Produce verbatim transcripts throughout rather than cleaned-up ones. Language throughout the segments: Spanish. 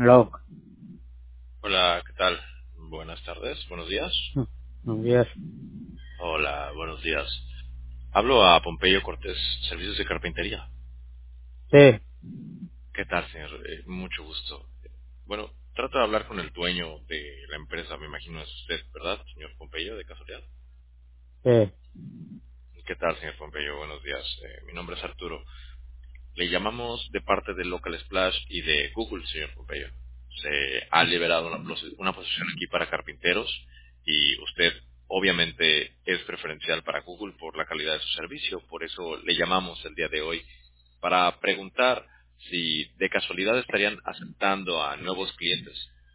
Hello. Hola, ¿qué tal? Buenas tardes, buenos días. Mm, Buenos días. Hola, buenos días. Hablo a Pompeyo Cortés, Servicios de Carpintería. Sí, ¿Qué tal, señor? Eh, mucho gusto. Bueno, trato de hablar con el dueño de la empresa, me imagino es usted, ¿verdad, señor Pompeyo, de casualidad? sí. ¿Qué tal, señor Pompeyo? Buenos días. Eh, mi nombre es Arturo. Le llamamos de parte de Local Splash y de Google, señor Pompeyo. Se ha liberado una, pos- una posición aquí para carpinteros y usted obviamente es preferencial para Google por la calidad de su servicio. Por eso le llamamos el día de hoy para preguntar si de casualidad estarían aceptando a nuevos clientes.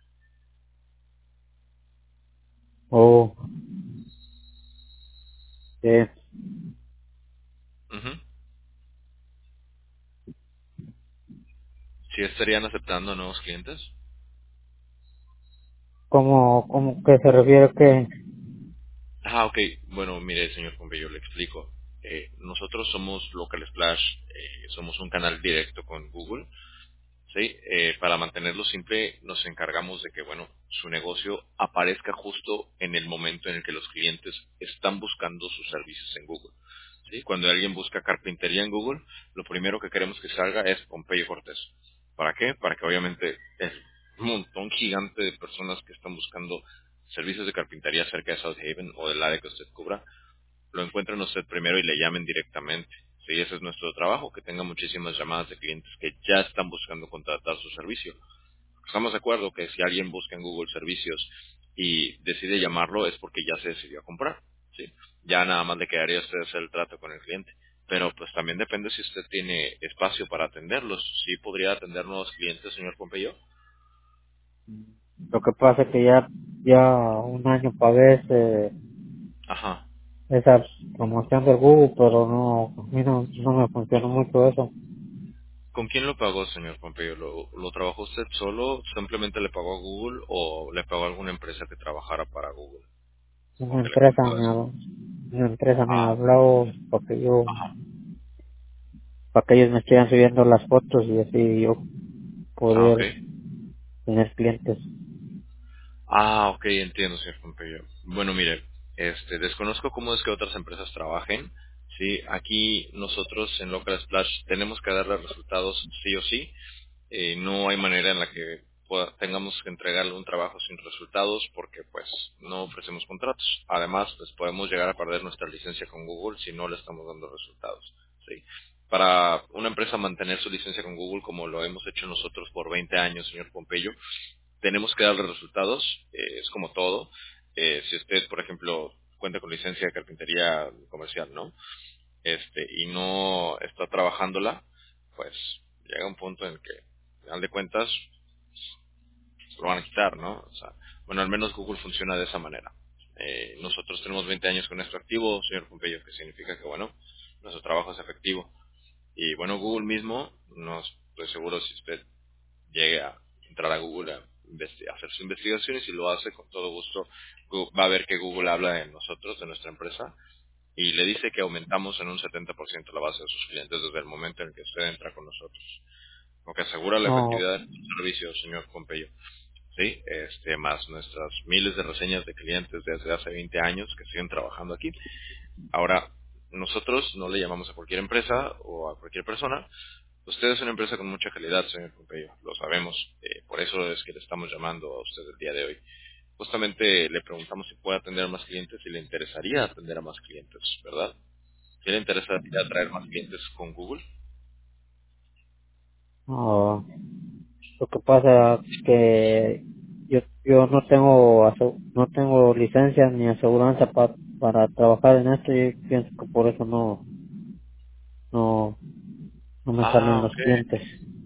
Oh, sí. Ujú. Si estarían aceptando a nuevos clientes. ¿Cómo, cómo que se refiere que? Ah, ok. Bueno, mire, señor Pompeyo, le explico. Eh, nosotros somos Local Splash, eh, somos un canal directo con Google. Sí, eh, para mantenerlo simple nos encargamos de que, bueno, su negocio aparezca justo en el momento en el que los clientes están buscando sus servicios en Google. ¿Sí? Cuando alguien busca carpintería en Google, lo primero que queremos que salga es Pompeyo Cortés. ¿Para qué? Para que obviamente el montón gigante de personas que están buscando servicios de carpintería cerca de South Haven o del área que usted cubra, lo encuentren usted primero y le llamen directamente. Sí, ese es nuestro trabajo, que tenga muchísimas llamadas de clientes que ya están buscando contratar su servicio. Estamos de acuerdo que si alguien busca en Google servicios y decide llamarlo es porque ya se decidió a comprar. ¿Sí? Ya nada más le quedaría a usted hacer el trato con el cliente. Pero pues también depende si usted tiene espacio para atenderlos. ¿Sí podría atender nuevos clientes, señor Pompeyo? Lo que pasa es que ya, ya un año pagué ese, Ajá. esa promoción del Google, pero no, a mí no, no me funcionó mucho eso. ¿Con quién lo pagó, señor Pompeyo? ¿Lo, lo trabajó usted solo? ¿Simplemente le pagó a Google o le pagó a alguna empresa que trabajara para Google? ¿O Una que le empresa compró me eso? habló, una empresa me Ah, habló para que yo, ajá. para que ellos me estuvieran subiendo las fotos y así yo Ah, ok. poder tener clientes. Ah, ok, entiendo, señor Pompeyo. Bueno, mire, este, desconozco cómo es que otras empresas trabajen. Sí, aquí nosotros en Local Splash tenemos que darle resultados sí o sí. Eh, no hay manera en la que pueda- tengamos que entregarle un trabajo sin resultados porque pues no ofrecemos contratos. Además, pues podemos llegar a perder nuestra licencia con Google si no le estamos dando resultados. ¿Sí? Para una empresa mantener su licencia con Google como lo hemos hecho nosotros por veinte años, señor Pompeyo, tenemos que darle resultados, eh, es como todo. Eh, si usted, por ejemplo, cuenta con licencia de carpintería comercial, ¿no? Este, y no está trabajándola, pues llega un punto en el que, al final de cuentas, lo van a quitar, ¿no? O sea, bueno, al menos Google funciona de esa manera. Eh, nosotros tenemos veinte años con nuestro activo, señor Pompeyo, que significa que, bueno, nuestro trabajo es efectivo. Y bueno, Google mismo, no estoy seguro si usted llegue a entrar a Google a, investi- a hacer sus investigaciones y lo hace con todo gusto, Gu- va a ver que Google habla de nosotros, de nuestra empresa, y le dice que aumentamos en un setenta por ciento la base de sus clientes desde el momento en que usted entra con nosotros. Lo que asegura la No, efectividad del servicio, señor Pompeyo. Sí, este, más nuestras miles de reseñas de clientes desde hace veinte años que siguen trabajando aquí. Ahora, nosotros no le llamamos a cualquier empresa o a cualquier persona. Usted es una empresa con mucha calidad, señor Pompeyo, lo sabemos. Eh, por eso es que le estamos llamando a usted el día de hoy. Justamente le preguntamos si puede atender a más clientes y le interesaría atender a más clientes, ¿verdad? ¿Qué le interesa atraer más clientes con Google? no. Lo que pasa que yo yo no tengo ase- no tengo licencia ni aseguranza pa- para trabajar en esto y pienso que por eso no no no me salen Ah, los ok. clientes.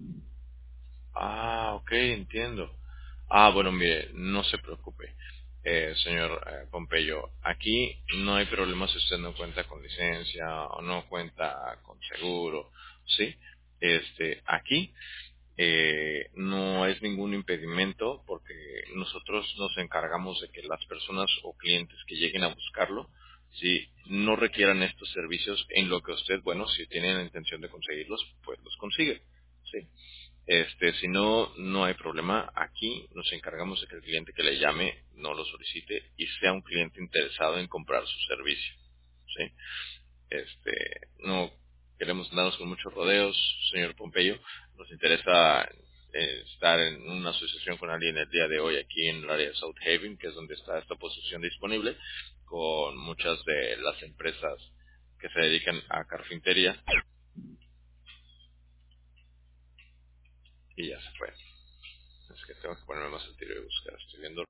Ah, ok, entiendo. Ah, bueno, mire, no se preocupe, eh, señor eh, Pompeyo. Aquí no hay problema si usted no cuenta con licencia o no cuenta con seguro, ¿sí? Este, aquí eh, no es ningún impedimento porque nosotros nos encargamos de que las personas o clientes que lleguen a buscarlo, si no requieran estos servicios en lo que usted, bueno, si tiene la intención de conseguirlos, pues los consigue, ¿sí? Este, si no, no hay problema. Aquí nos encargamos de que el cliente que le llame no lo solicite y sea un cliente interesado en comprar su servicio. ¿Sí? Este, no queremos darnos con muchos rodeos, señor Pompeyo. Nos interesa eh, estar en una asociación con alguien el día de hoy aquí en el área de South Haven, que es donde está esta posición disponible, con muchas de las empresas que se dedican a carpintería. Y ya se fue. Es que tengo que ponerme más al tiro y buscar. Estoy viendo